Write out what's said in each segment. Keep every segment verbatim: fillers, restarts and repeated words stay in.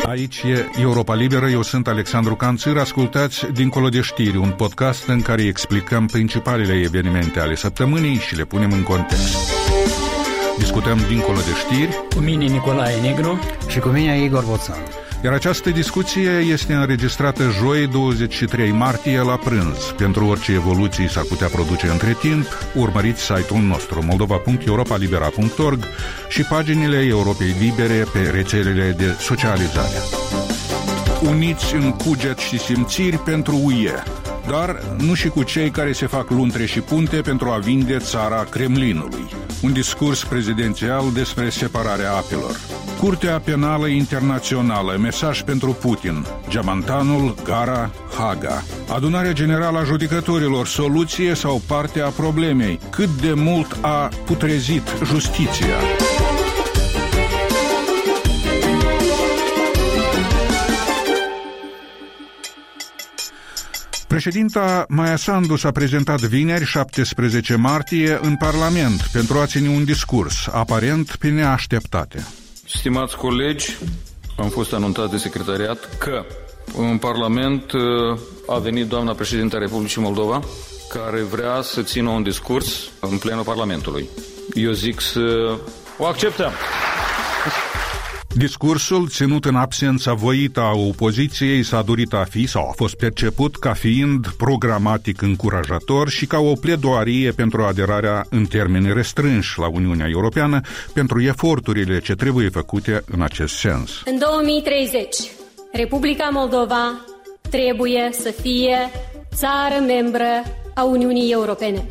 Aici e Europa Liberă, eu sunt Alexandru Canțir. Ascultați Dincolo de știri, un podcast în care explicăm principalele evenimente ale săptămânii și le punem în context. Discutăm Dincolo de știri cu mine Nicolae Negru și cu mine Igor Boțan. Iar această discuție este înregistrată joi douăzeci și trei martie la prânz. Pentru orice evoluții s-ar putea produce între timp, urmăriți site-ul nostru moldova punct europa libera punct org și paginile Europei Libere pe rețelele de socializare. Uniți în cuget și simțiri pentru U E, dar nu și cu cei care se fac luntre și punte pentru a vinde țara Kremlinului. Un discurs prezidențial despre separarea apelor. Curtea Penală Internațională, mesaj pentru Putin, Geamantanul, Gara, Haga. Adunarea Generală a Judecătorilor, soluție sau parte a problemei. Cât de mult a putrezit justiția? Președinta Maia Sandu s-a prezentat vineri, șaptesprezece martie, în Parlament pentru a ține un discurs, aparent pe neașteptate. Stimați colegi, am fost anunțat de secretariat că în Parlament a venit doamna președintă a Republicii Moldova, care vrea să țină un discurs în plenul Parlamentului. Eu zic să o acceptăm. Discursul, ținut în absența voită a opoziției, s-a dorit a fi sau a fost perceput ca fiind programatic încurajator și ca o pledoarie pentru aderarea în termeni restrânși la Uniunea Europeană, pentru eforturile ce trebuie făcute în acest sens. În două mii treizeci, Republica Moldova trebuie să fie țară membră a Uniunii Europene.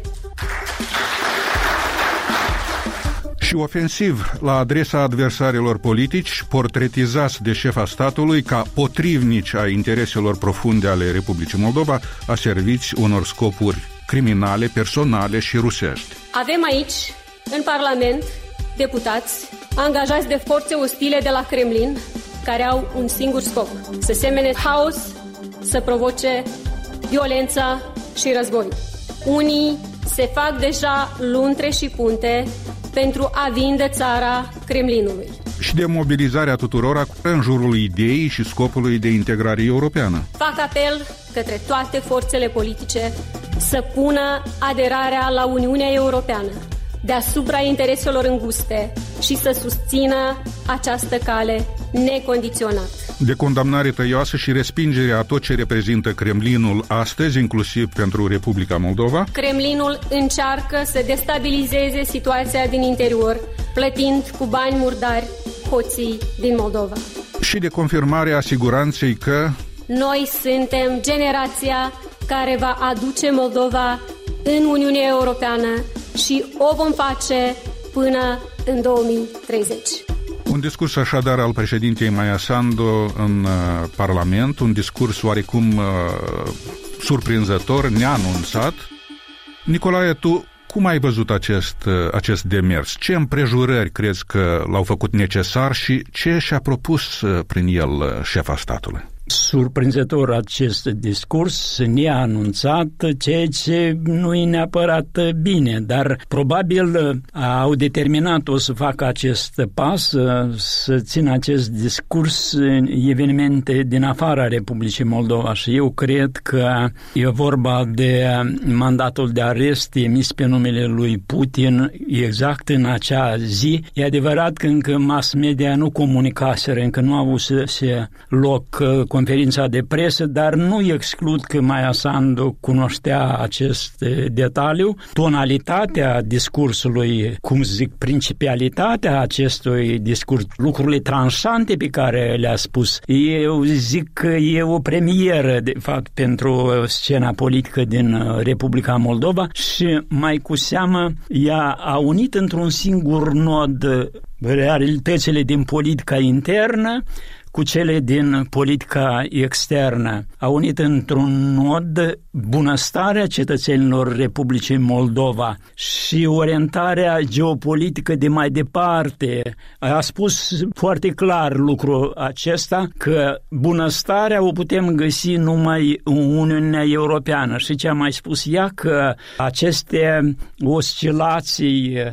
Și ofensiv la adresa adversarilor politici, portretizați de șefa statului ca potrivnici a intereselor profunde ale Republicii Moldova, a serviți unor scopuri criminale, personale și rusești. Avem aici, în Parlament, deputați angajați de forțe ostile de la Kremlin, care au un singur scop: să semene haos, să provoce violența și război. Unii se fac deja luntre și punte pentru a vinde țara Kremlinului. Și de mobilizarea tuturora în jurul ideii și scopului de integrare europeană. Fac apel către toate forțele politice să pună aderarea la Uniunea Europeană deasupra intereselor înguste și să susțină această cale necondiționat. De condamnare tăioasă și respingere a tot ce reprezintă Kremlinul astăzi, inclusiv pentru Republica Moldova. Kremlinul încearcă să destabilizeze situația din interior, plătind cu bani murdari hoții din Moldova. Și de confirmarea siguranței că noi suntem generația care va aduce Moldova în Uniunea Europeană și o vom face până în două mii treizeci. Un discurs așadar al președintei Maia Sandu în uh, Parlament, un discurs oarecum uh, surprinzător, neanunțat. Nicolae, tu cum ai văzut acest, uh, acest demers? Ce împrejurări crezi că l-au făcut necesar și ce și-a propus uh, prin el uh, șefa statului? Surprinzător acest discurs, neanunțat, ceea ce nu e neapărat bine, dar probabil au determinat-o să facă acest pas, să țină acest discurs evenimente din afara Republicii Moldova și eu cred că e vorba de mandatul de arest emis pe numele lui Putin exact în acea zi. E adevărat că încă mass media nu comunicaseră, încă nu au avut loc conferința de presă, dar nu exclud că Maia Sandu cunoștea acest detaliu. Tonalitatea discursului, cum zic, principialitatea acestui discurs, lucrurile tranșante pe care le-a spus, eu zic că e o premieră, de fapt, pentru scena politică din Republica Moldova și mai cu seamă ea a unit într-un singur nod realitățile din politica internă cu cele din politica externă. A unit într-un nod bunăstarea cetățenilor Republicii Moldova și orientarea geopolitică de mai departe. A spus foarte clar lucrul acesta, că bunăstarea o putem găsi numai în Uniunea Europeană. Și ce a mai spus ea, că aceste oscilații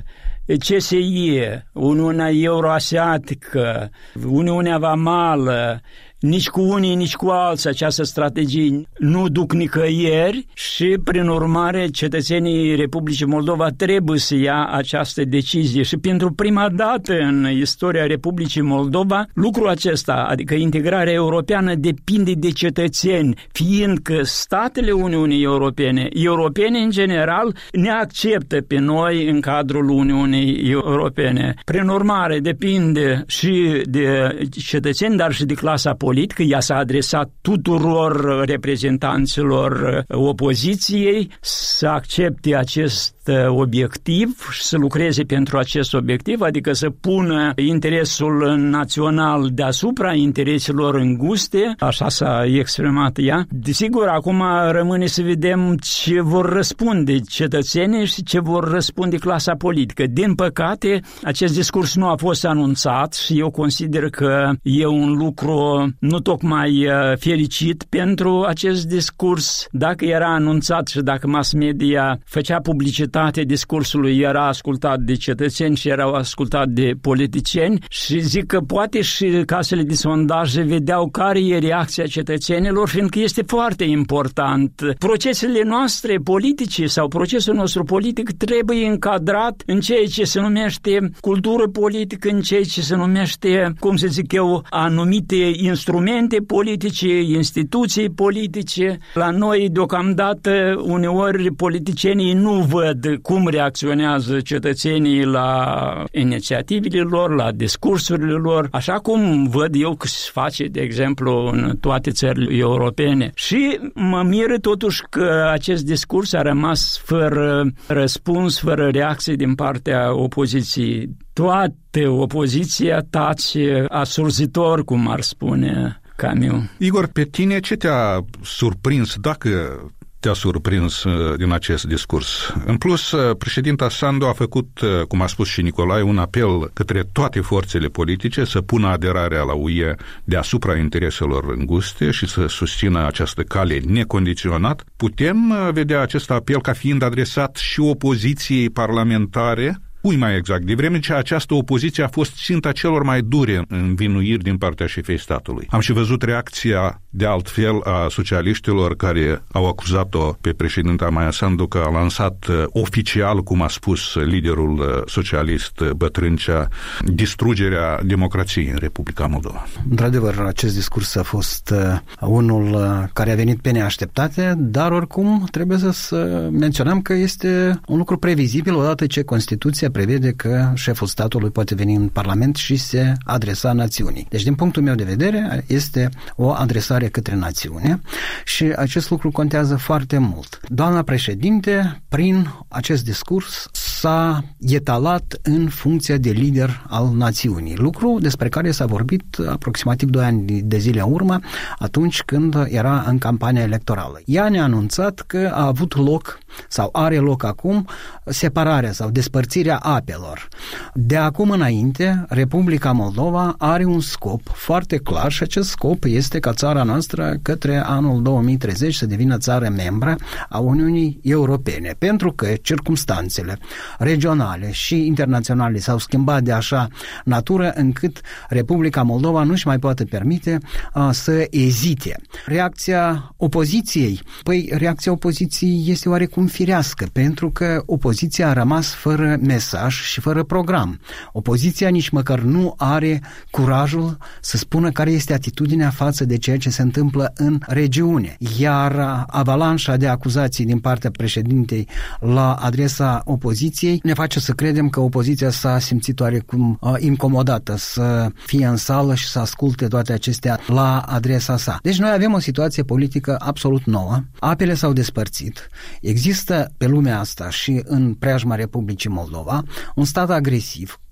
C S I, Uniunea Euroasiatică, Uniunea Vamală, nici cu unii, nici cu alții această strategie nu duc nicăieri și, prin urmare, cetățenii Republicii Moldova trebuie să ia această decizie. Și pentru prima dată în istoria Republicii Moldova, lucrul acesta, adică integrarea europeană, depinde de cetățeni, fiindcă statele Uniunii Europene, europene în general, ne acceptă pe noi în cadrul Uniunii Europene. Prin urmare, depinde și de cetățeni, dar și de clasa politică. Politică, ea s-a adresat tuturor reprezentanților opoziției să accepte acest obiectiv și să lucreze pentru acest obiectiv, adică să pună interesul național deasupra intereselor înguste, așa s-a exprimat ea. Desigur, acum rămâne să vedem ce vor răspunde cetățenii și ce vor răspunde clasa politică. Din păcate, acest discurs nu a fost anunțat și eu consider că e un lucru nu tocmai fericit pentru acest discurs. Dacă era anunțat și dacă mass media făcea publicitate discursului, era ascultat de cetățeni și era ascultat de politicieni, și zic că poate și casele de sondaje vedeau care e reacția cetățenilor, fiindcă este foarte important. Procesele noastre politice sau procesul nostru politic trebuie încadrat în ceea ce se numește cultură politică, în ceea ce se numește, cum să zic eu, anumite instrumente politice, instituții politice. La noi, deocamdată, uneori politicienii nu văd cum reacționează cetățenii la inițiativele lor, la discursurile lor, așa cum văd eu că se face, de exemplu, în toate țările europene. Și mă miră totuși că acest discurs a rămas fără răspuns, fără reacție din partea opoziției. Toată opoziția tace asurzitor, cum ar spune Camus. Igor, pe tine ce te-a surprins, dacă te-a surprins din acest discurs? În plus, președinta Sandu a făcut, cum a spus și Nicolae, un apel către toate forțele politice să pună aderarea la U E deasupra intereselor înguste și să susțină această cale necondiționat. Putem vedea acest apel ca fiind adresat și opoziției parlamentare? Cui mai exact, de vreme ce această opoziție a fost ținta celor mai dure învinuiri din partea șefei statului. Am și văzut reacția de altfel a socialiștilor care au acuzat-o pe președinta Maia Sandu că a lansat uh, oficial, cum a spus liderul uh, socialist uh, Bătrâncea, distrugerea democrației în Republica Moldova. Într-adevăr, acest discurs a fost uh, unul uh, care a venit pe neașteptate, dar oricum trebuie să, să menționăm că este un lucru previzibil odată ce Constituția prevede că șeful statului poate veni în Parlament și se adresa națiunii. Deci, din punctul meu de vedere, este o adresare către națiune și acest lucru contează foarte mult. Doamna președinte, prin acest discurs, s-a etalat în funcția de lider al națiunii, lucru despre care s-a vorbit aproximativ doi ani de zile în urmă, atunci când era în campania electorală. Ea ne-a anunțat că a avut loc sau are loc acum separarea sau despărțirea apelor. De acum înainte, Republica Moldova are un scop foarte clar și acest scop este ca țara noastră către anul două mii treizeci să devină țară membră a Uniunii Europene, pentru că circumstanțele regionale și internaționale s-au schimbat de așa natură încât Republica Moldova nu-și mai poate permite uh, să ezite. Reacția opoziției? Păi, reacția opoziției este oarecum firească, pentru că opoziția a rămas fără mesaj și fără program. Opoziția nici măcar nu are curajul să spună care este atitudinea față de ceea ce se întâmplă în regiune. Iar avalanșa de acuzații din partea președintei la adresa opoziției ne face să credem că opoziția s-a simțit oarecum uh, incomodată să fie în sală și să asculte toate acestea la adresa sa. Deci noi avem o situație politică absolut nouă. Apele s-au despărțit. Există pe lumea asta și în preajma Republicii Moldova un stat agresiv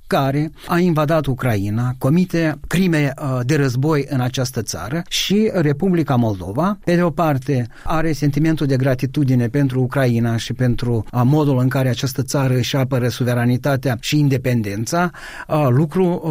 care a invadat Ucraina, comite crime de război în această țară și Republica Moldova, pe de o parte, are sentimentul de gratitudine pentru Ucraina și pentru modul în care această țară își apără suveranitatea și independența, lucru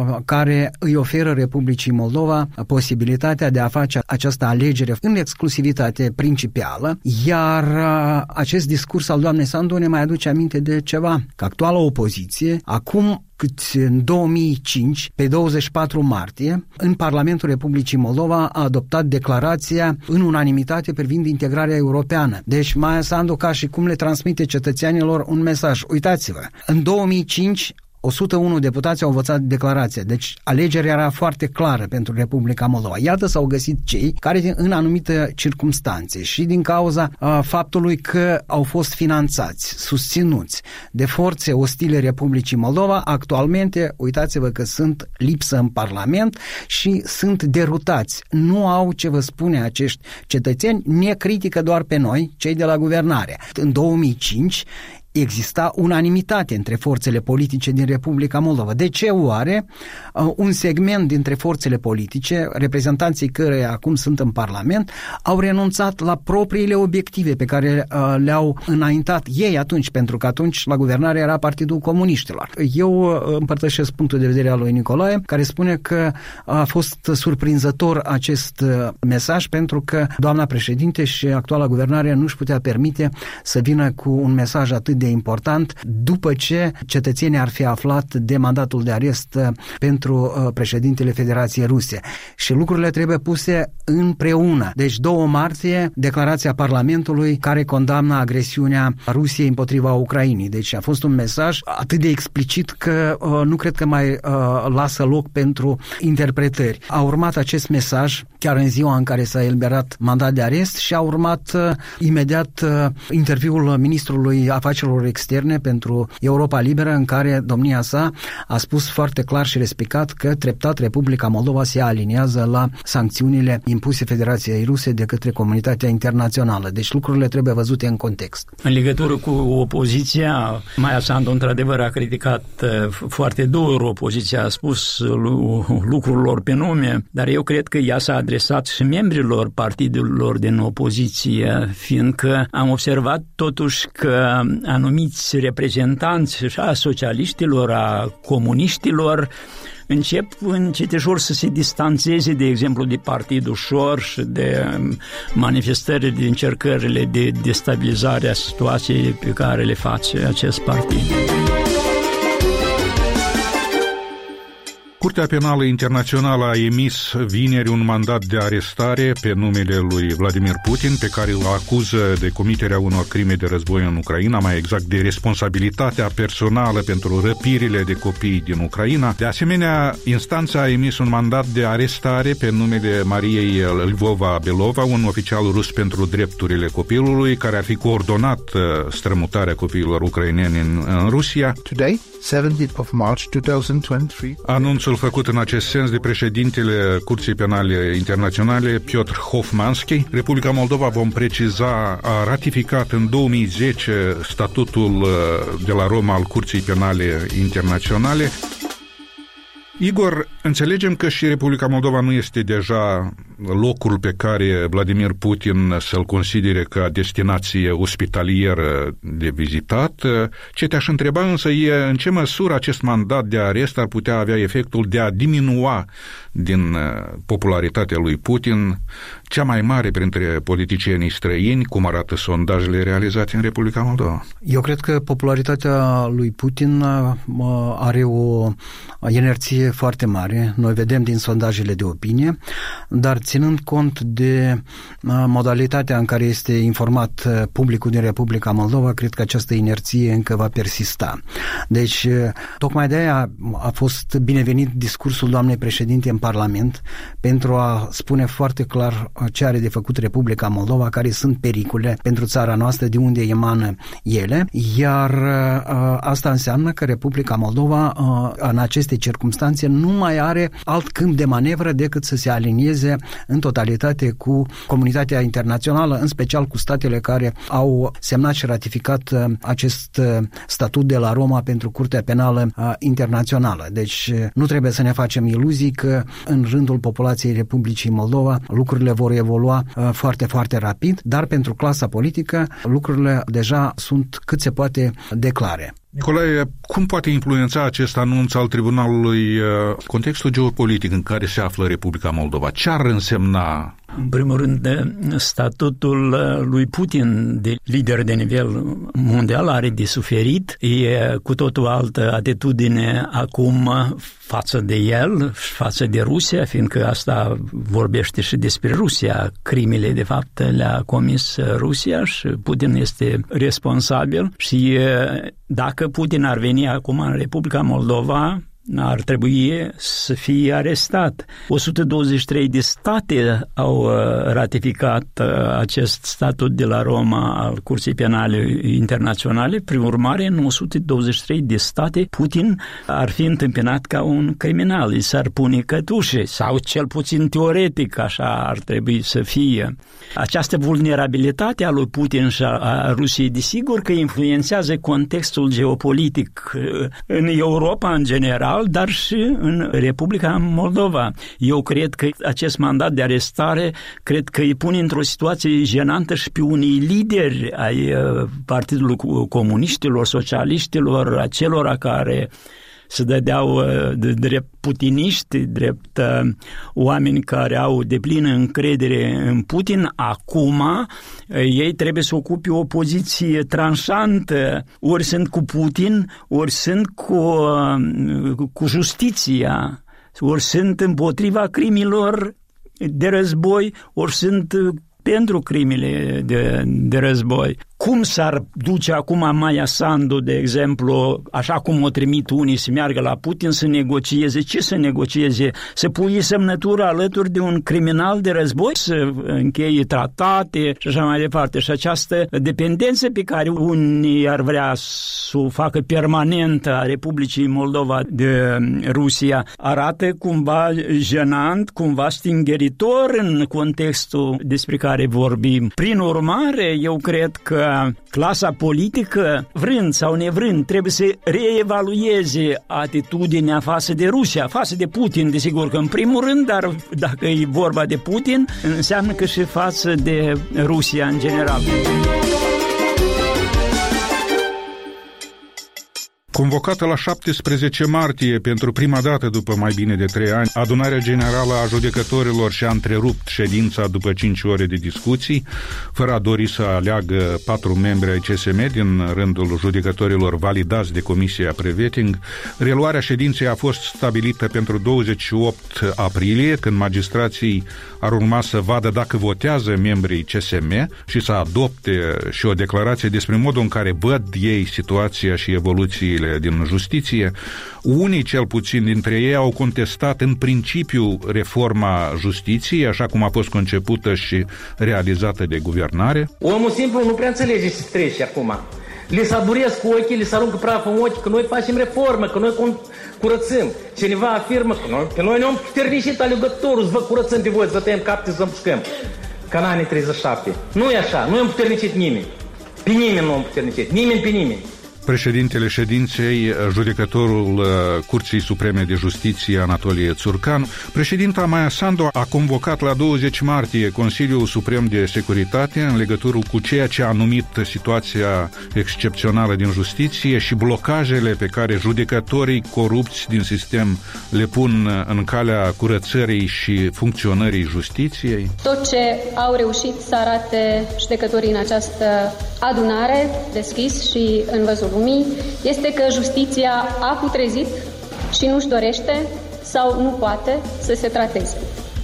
care îi oferă Republicii Moldova posibilitatea de a face această alegere în exclusivitate principială, iar acest discurs al doamnei Sandu ne mai aduce aminte de ceva, că actuala opoziție, acum cât în două mii cinci, pe douăzeci și patru martie, în Parlamentul Republicii Moldova a adoptat declarația în unanimitate privind integrarea europeană. Deci Maia Sandu ca și cum le transmite cetățenilor un mesaj. Uitați-vă, în două mii cinci o sută unu deputați au votat declarația, deci alegerea era foarte clară pentru Republica Moldova. Iată s-au găsit cei care în anumite circumstanțe și din cauza a, faptului că au fost finanțați, susținuți de forțe ostile Republicii Moldova, actualmente, uitați-vă că sunt lipsă în Parlament și sunt derutați. Nu au ce vă spune acești cetățeni, ne critică doar pe noi, cei de la guvernare. În două mii cinci exista unanimitate între forțele politice din Republica Moldova. De ce oare un segment dintre forțele politice, reprezentanții căreia acum sunt în Parlament, au renunțat la propriile obiective pe care le-au înaintat ei atunci, pentru că atunci la guvernare era Partidul Comuniștilor. Eu împărtășesc punctul de vedere al lui Nicolae, care spune că a fost surprinzător acest mesaj pentru că doamna președinte și actuala guvernare nu își putea permite să vină cu un mesaj atât de important după ce cetățenii ar fi aflat de mandatul de arest pentru președintele Federației Ruse. Și lucrurile trebuie puse împreună. Deci două martie, declarația Parlamentului care condamnă agresiunea Rusiei împotriva Ucrainei. Deci a fost un mesaj atât de explicit că uh, nu cred că mai uh, lasă loc pentru interpretări. A urmat acest mesaj chiar în ziua în care s-a eliberat mandat de arest și a urmat uh, imediat uh, interviul ministrului afacerilor externe pentru Europa Liberă, în care domnia sa a spus foarte clar și respicat că treptat Republica Moldova se aliniază la sancțiunile impuse Federației Ruse de către comunitatea internațională. Deci lucrurile trebuie văzute în context. În legătură cu opoziția, Maia Sandu într-adevăr a criticat foarte dur opoziția, a spus lucrurilor pe nume, dar eu cred că ea s-a adresat și membrilor partidelor din opoziție, fiindcă am observat totuși că anumiți reprezentanți a socialiștilor, a comuniștilor încep încetejor să se distanțeze, de exemplu, de Partidul Șor și de manifestările, de încercările de destabilizare a situației pe care le face acest partid. Curtea Penală Internațională a emis vineri un mandat de arestare pe numele lui Vladimir Putin, pe care îl acuză de comiterea unor crime de război în Ucraina, mai exact de responsabilitatea personală pentru răpirile de copii din Ucraina. De asemenea, instanța a emis un mandat de arestare pe numele Mariei Lvova-Belova, un oficial rus pentru drepturile copilului, care ar fi coordonat strămutarea copiilor ucraineni în, în Rusia. Today, seventeenth of March two thousand twenty-three. Anunțul făcut în acest sens de președintele Curții Penale Internaționale, Piotr Hofmanski. Republica Moldova, vom preciza, a ratificat în două mii zece statutul de la Roma al Curții Penale Internaționale. Igor, înțelegem că și Republica Moldova nu este deja locul pe care Vladimir Putin să-l considere ca destinație ospitalieră de vizitat. Ce te-aș întreba însă e în ce măsură acest mandat de arest ar putea avea efectul de a diminua din popularitatea lui Putin, cea mai mare printre politicienii străini, cum arată sondajele realizate în Republica Moldova. Eu cred că popularitatea lui Putin are o inerție foarte mare. Noi vedem din sondajele de opinie, dar ținând cont de modalitatea în care este informat publicul din Republica Moldova, cred că această inerție încă va persista. Deci, tocmai de aia a fost binevenit discursul doamnei președinte în Parlament pentru a spune foarte clar ce are de făcut Republica Moldova, care sunt pericole pentru țara noastră, de unde emană ele, iar asta înseamnă că Republica Moldova în aceste circumstanțe nu mai are alt câmp de manevră decât să se alinieze în totalitate cu comunitatea internațională, în special cu statele care au semnat și ratificat acest statut de la Roma pentru Curtea Penală Internațională. Deci nu trebuie să ne facem iluzii că în rândul populației Republicii Moldova lucrurile vor evolua foarte, foarte rapid, dar pentru clasa politică lucrurile deja sunt cât se poate de clare. Nicolae, cum poate influența acest anunț al Tribunalului contextul geopolitic în care se află Republica Moldova? Ce ar însemna? În primul rând, statutul lui Putin de lider de nivel mondial are de suferit. E cu totul altă atitudine acum față de el și față de Rusia, fiindcă asta vorbește și despre Rusia. Crimele, de fapt, le-a comis Rusia și Putin este responsabil. Și dacă Putin ar veni acum în Republica Moldova, ar trebui să fie arestat. o sută douăzeci și trei de state au ratificat acest statut de la Roma al Curții Penale Internaționale. Prin urmare, în o sută douăzeci și trei de state, Putin ar fi întâmpinat ca un criminal, îi s-ar pune cătușe, sau cel puțin teoretic așa ar trebui să fie. Această vulnerabilitate a lui Putin și a Rusiei, desigur că influențează contextul geopolitic în Europa în general, dar și în Republica Moldova. Eu cred că acest mandat de arestare, cred că îi pune într-o situație jenantă și pe unii lideri ai Partidului Comuniștilor, Socialiștilor, acelora care se dădeau de drept putiniști, drept uh, oameni care au deplină încredere în Putin. Acum uh, ei trebuie să ocupe o poziție tranșantă. Ori sunt cu Putin, ori sunt cu, uh, cu justiția, ori sunt împotriva crimilor de război, ori sunt pentru crimele de, de război. Cum s-ar duce acum Maia Sandu, de exemplu, așa cum o trimit unii să meargă la Putin să negocieze? Ce să negocieze? Să pui semnătura alături de un criminal de război? Să încheie tratate și așa mai departe. Și această dependență pe care unii ar vrea să o facă permanentă a Republicii Moldova de Rusia arată cumva jenant, cumva stingeritor în contextul despre care vorbim. Prin urmare, eu cred că clasa politică, vrând sau nevrând, trebuie să reevalueze atitudinea față de Rusia, față de Putin, desigur că în primul rând, dar dacă e vorba de Putin, înseamnă că și față de Rusia în general. Convocată la șaptesprezece martie pentru prima dată după mai bine de trei ani, Adunarea Generală a Judecătorilor și-a întrerupt ședința după cinci ore de discuții, fără a dori să aleagă patru membri ai C S M din rândul judecătorilor validați de Comisia Preveting. Reluarea ședinței a fost stabilită pentru douăzeci și opt aprilie, când magistrații ar urma să vadă dacă votează membrii C S M și să adopte și o declarație despre modul în care văd ei situația și evoluțiile din justiție. Unii, cel puțin dintre ei, au contestat în principiu reforma justiției, așa cum a fost concepută și realizată de guvernare. Omul simplu nu prea înțelege ce se trece acum. Le saburesc ochii, le aruncă praf în ochi că noi facem reformă, că noi curățăm. Cineva afirmă că noi, că noi ne-am puternicit alegătorul, să vă curățăm pe voi, să vă tăiem capte, să vă împușcăm. Ca în anii treizeci și șapte. Nu e așa, nu am puternicit nimeni. Pe nimeni nu am puternicit, nimeni pe nimeni. Președintele ședinței, judecătorul Curții Supreme de Justiție, Anatolie Țurcan. Președinta Maia Sandu a convocat la douăzeci martie Consiliul Suprem de Securitate în legătură cu ceea ce a numit situația excepțională din justiție și blocajele pe care judecătorii corupți din sistem le pun în calea curățării și funcționării justiției. Tot ce au reușit să arate judecătorii în această adunare deschis și în văzul lumii este că justiția a putrezit și nu-și dorește sau nu poate să se trateze.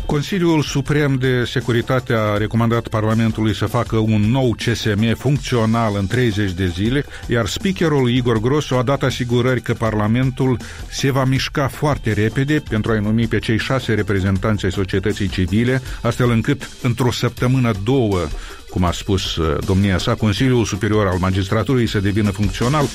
Consiliul Suprem de Securitate a recomandat Parlamentului să facă un nou C S M funcțional în treizeci de zile, iar speakerul Igor Grosu a dat asigurări că Parlamentul se va mișca foarte repede pentru a-i numi pe cei șase reprezentanți ai societății civile, astfel încât într-o săptămână, două, cum a spus domnia sa, Consiliul Superior al Magistraturii să devină funcțional.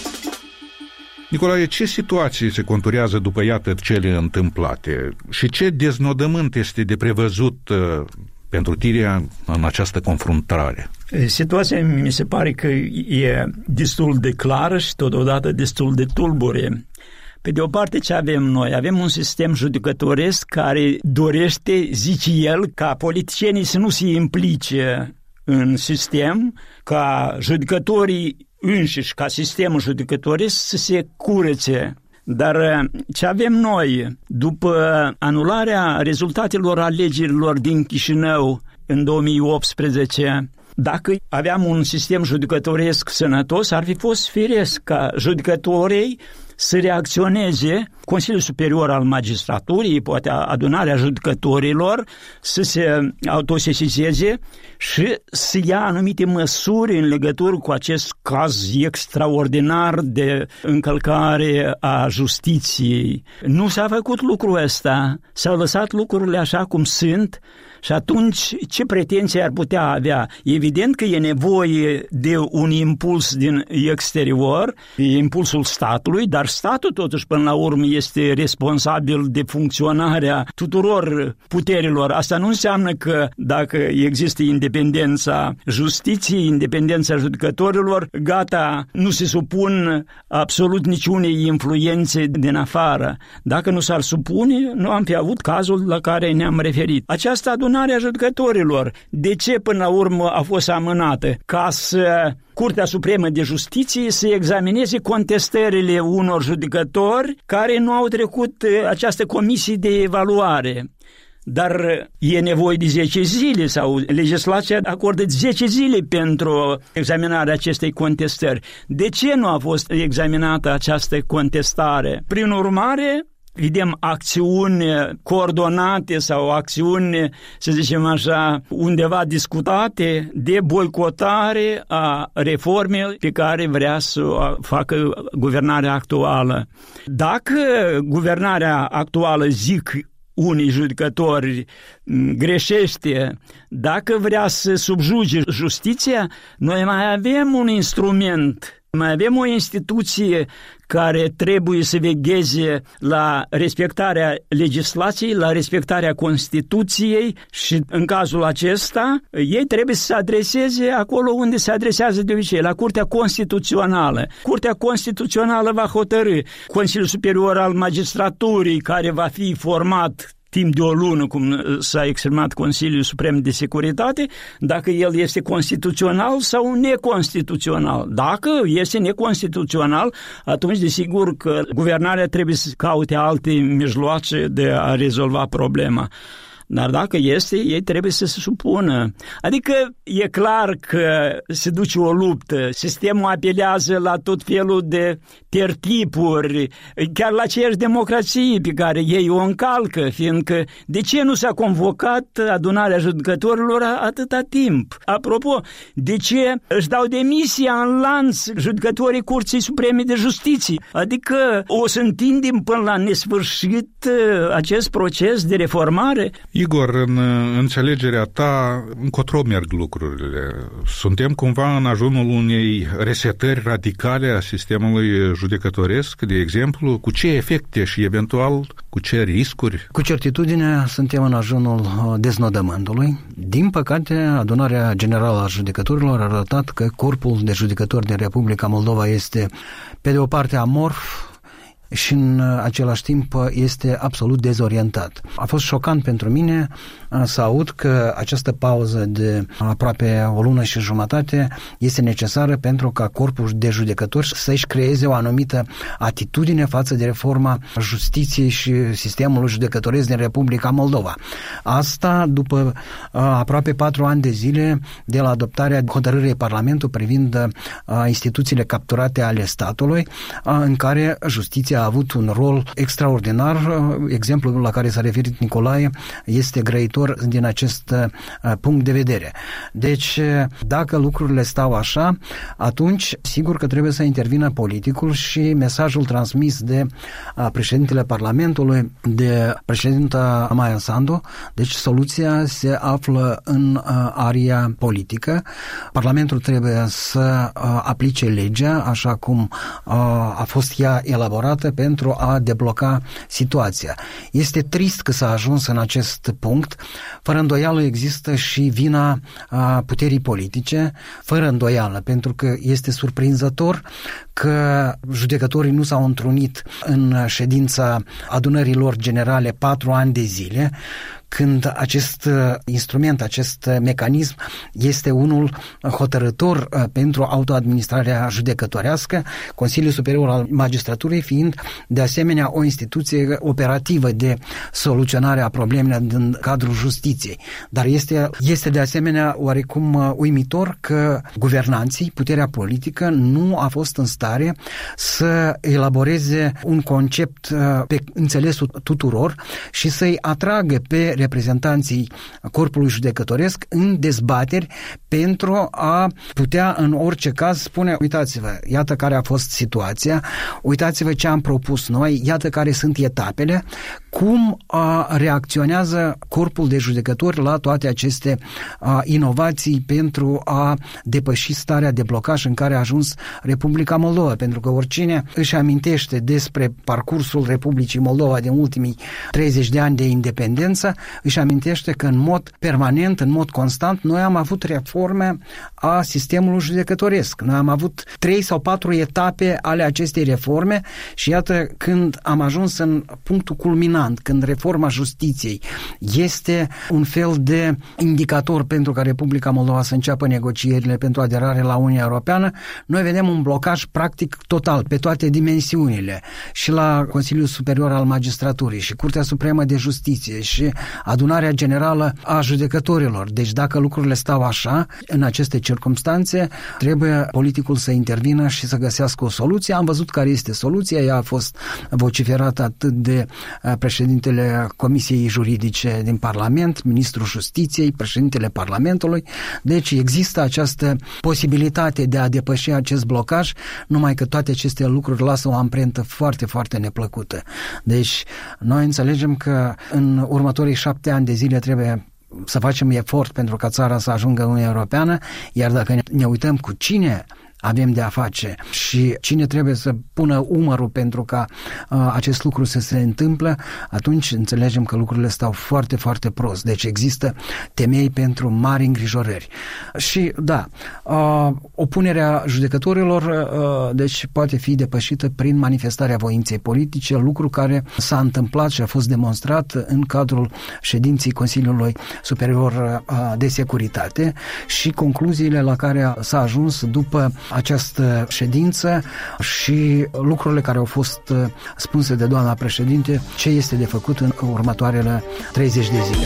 Nicolae, ce situații se conturează după, iată, cele întâmplate și ce deznodământ este de prevăzut uh, pentru tine în această confruntare? Situația mi se pare că e destul de clară și totodată destul de tulbure. Pe de o parte, ce avem noi? Avem un sistem judecătoresc care dorește, zice el, ca politicienii să nu se implice în sistem, ca judecătorii înșiși, ca sistemul judecătoresc să se curețe. Dar ce avem noi, după anularea rezultatelor alegerilor din Chișinău în două mii optsprezece, dacă aveam un sistem judecătoresc sănătos, ar fi fost firesc ca judecătorii să reacționeze, Consiliul Superior al Magistraturii, poate adunarea judecătorilor, să se autosesizeze și să ia anumite măsuri în legătură cu acest caz extraordinar de încălcare a justiției. Nu s-a făcut lucrul ăsta, s-au lăsat lucrurile așa cum sunt. Și atunci, ce pretenții ar putea avea? Evident că e nevoie de un impuls din exterior, impulsul statului, dar statul totuși până la urmă este responsabil de funcționarea tuturor puterilor. Asta nu înseamnă că dacă există independența justiției, independența judecătorilor, gata, nu se supun absolut niciunei influențe din afară. Dacă nu s-ar supune, nu am fi avut cazul la care ne-am referit. Această adunare a judecătorilor, de ce până la urmă a fost amânată? Ca să Curtea Supremă de Justiție să examineze contestările unor judecători care nu au trecut această comisie de evaluare. Dar e nevoie de zece zile sau legislația acordă zece zile pentru examinarea acestei contestări. De ce nu a fost examinată această contestare? Prin urmare, vedem acțiuni coordonate sau acțiuni, să zicem așa, undeva discutate de boicotare a reformei pe care vrea să o facă guvernarea actuală. Dacă guvernarea actuală, zic unii judecători, greșește, dacă vrea să subjuge justiția, noi mai avem un instrument, mai avem o instituție care trebuie să vegheze la respectarea legislației, la respectarea Constituției și în cazul acesta ei trebuie să se adreseze acolo unde se adresează de obicei, la Curtea Constituțională. Curtea Constituțională va hotărî. Consiliul Superior al Magistraturii, care va fi format timp de o lună, cum s-a exprimat Consiliul Suprem de Securitate, dacă el este constituțional sau neconstituțional. Dacă este neconstituțional, atunci desigur că guvernarea trebuie să caute alte mijloace de a rezolva problema. Dar dacă este, ei trebuie să se supună. Adică e clar că se duce o luptă, sistemul apelează la tot felul de tertipuri, chiar la aceeași democrație pe care ei o încalcă, fiindcă de ce nu s-a convocat adunarea judecătorilor atâta timp? Apropo, de ce își dau demisia în lanț judecătorii Curții Supreme de Justiție? Adică o să întindem până la nesfârșit acest proces de reformare? Igor, în înțelegerea ta, încotro merg lucrurile? Suntem cumva în ajunul unei resetări radicale a sistemului judecătoresc, de exemplu? Cu ce efecte și eventual cu ce riscuri? Cu certitudine suntem în ajunul deznodământului. Din păcate, adunarea generală a judecătorilor a arătat că corpul de judecători din Republica Moldova este, pe de o parte, amorf, și în același timp este absolut dezorientat. A fost șocant pentru mine să aud că această pauză de aproape o lună și jumătate este necesară pentru ca corpul de judecători să-și creeze o anumită atitudine față de reforma justiției și sistemului judecătoresc din Republica Moldova. Asta după aproape patru ani de zile de la adoptarea hotărârii Parlamentului privind instituțiile capturate ale statului, în care justiția a avut un rol extraordinar. Exemplul la care s-a referit Nicolae este grăitor din acest punct de vedere. Deci, dacă lucrurile stau așa, atunci, sigur că trebuie să intervină politicul și mesajul transmis de președintele Parlamentului, de președinta Maia Sandu. Deci, soluția se află în aria politică. Parlamentul trebuie să aplice legea așa cum a fost ea elaborată pentru a debloca situația. Este trist că s-a ajuns în acest punct. Fără îndoială există și vina puterii politice, fără îndoială, pentru că este surprinzător că judecătorii nu s-au întrunit în ședința adunărilor generale patru ani de zile, când acest instrument, acest mecanism este unul hotărător pentru autoadministrarea judecătorească, Consiliul Superior al Magistraturii fiind de asemenea o instituție operativă de soluționare a problemelor din cadrul justiției. Dar este, este de asemenea oarecum uimitor că guvernanții, puterea politică, nu a fost în stare să elaboreze un concept pe înțelesul tuturor și să-i atragă pe reprezentanții corpului judecătoresc în dezbateri pentru a putea în orice caz spune, uitați-vă, iată care a fost situația, uitați-vă ce am propus noi, iată care sunt etapele, cum a, reacționează corpul de judecători la toate aceste a, inovații pentru a depăși starea de blocaj în care a ajuns Republica Moldova, pentru că oricine își amintește despre parcursul Republicii Moldova din ultimii treizeci de ani de independență, își amintește că în mod permanent, în mod constant, noi am avut reforme a sistemului judecătoresc. Noi am avut trei sau patru etape ale acestei reforme și iată când am ajuns în punctul culminant, când reforma justiției este un fel de indicator pentru ca Republica Moldova să înceapă negocierile pentru aderare la Uniunea Europeană, noi vedem un blocaj practic total pe toate dimensiunile, și la Consiliul Superior al Magistraturii și Curtea Supremă de Justiție și Adunarea Generală a Judecătorilor. Deci dacă lucrurile stau așa, în aceste circumstanțe, trebuie politicul să intervină și să găsească o soluție. Am văzut care este soluția, ea a fost vociferată atât de președintele Comisiei Juridice din Parlament, ministrul Justiției, președintele Parlamentului. Deci există această posibilitate de a depăși acest blocaj, numai că toate aceste lucruri lasă o amprentă foarte, foarte neplăcută. Deci noi înțelegem că în următorii șapte ani de zile trebuie să facem efort pentru ca țara să ajungă în Uniunea Europeană, iar dacă ne uităm cu cine avem de a face și cine trebuie să pună umărul pentru ca uh, acest lucru să se întâmple, atunci înțelegem că lucrurile stau foarte, foarte prost. Deci există temei pentru mari îngrijorări. Și da, uh, opunerea judecătorilor uh, deci poate fi depășită prin manifestarea voinței politice, lucru care s-a întâmplat și a fost demonstrat în cadrul ședinței Consiliului Superior uh, de Securitate și concluziile la care s-a ajuns după această ședință și lucrurile care au fost spuse de doamna președinte, ce este de făcut în următoarele treizeci de zile.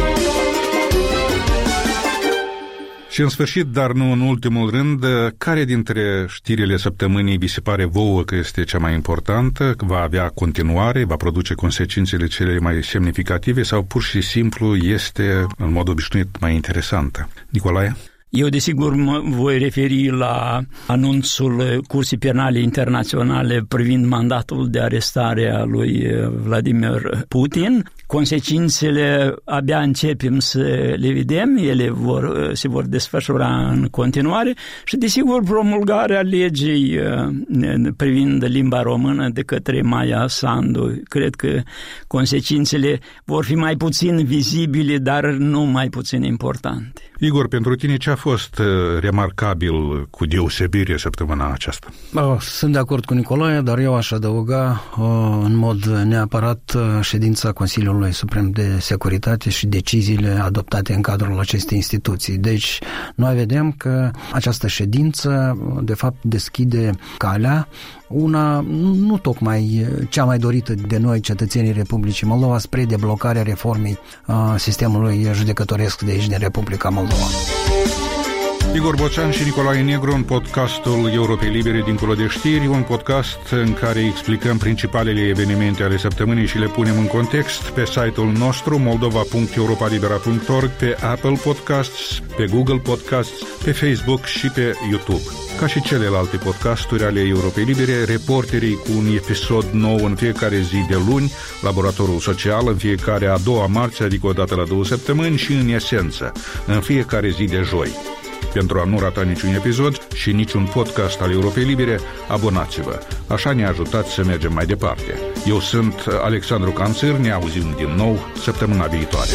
Și în sfârșit, dar nu în ultimul rând, care dintre știrile săptămânii vi se pare vouă că este cea mai importantă, că va avea continuare, va produce consecințele cele mai semnificative sau pur și simplu este, în mod obișnuit, mai interesantă? Nicolae? Eu, desigur, mă voi referi la anunțul Curții Penale Internaționale privind mandatul de arestare a lui Vladimir Putin. Consecințele abia începem să le vedem, ele vor, se vor desfășura în continuare și, desigur, promulgarea legii privind limba română de către Maia Sandu. Cred că consecințele vor fi mai puțin vizibile, dar nu mai puțin importante. Igor, pentru tine ce a fost remarcabil cu deosebire săptămâna aceasta? Sunt de acord cu Nicolae, dar eu aș adăuga în mod neapărat ședința Consiliului Suprem de Securitate și deciziile adoptate în cadrul acestei instituții. Deci, noi vedem că această ședință, de fapt, deschide calea, una nu tocmai cea mai dorită de noi, cetățenii Republicii Moldova, spre deblocarea reformei sistemului judecătoresc de aici, din Republica Moldova. Igor Boțan și Nicolae Negru în podcastul Europei Libere dincolo de știri, un podcast în care explicăm principalele evenimente ale săptămânii și le punem în context pe site-ul nostru moldova punct europa libera punct org, pe Apple Podcasts, pe Google Podcasts, pe Facebook și pe YouTube. Ca și celelalte podcasturi ale Europei Libere, reporterii cu un episod nou în fiecare zi de luni, Laboratorul Social în fiecare a doua marți, adică o dată la două săptămâni, și În Esență în fiecare zi de joi. Pentru a nu rata niciun episod și niciun podcast al Europei Libere, abonați-vă. Așa ne ajutați să mergem mai departe. Eu sunt Alexandru Canțir, ne auzim din nou săptămâna viitoare.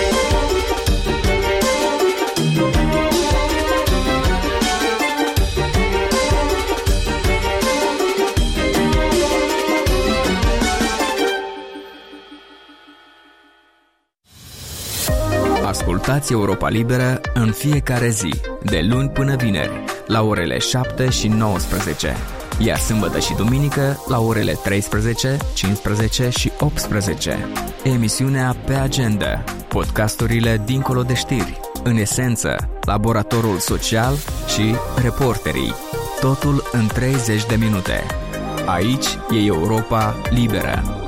Ascultați Europa Liberă în fiecare zi, de luni până vineri, la orele șapte și nouăsprezece, iar sâmbătă și duminică la orele treisprezece, cincisprezece și optsprezece. Emisiunea Pe Agenda, podcasturile dincolo de știri, În Esență, Laboratorul Social și Reporterii. Totul în treizeci de minute. Aici e Europa Liberă.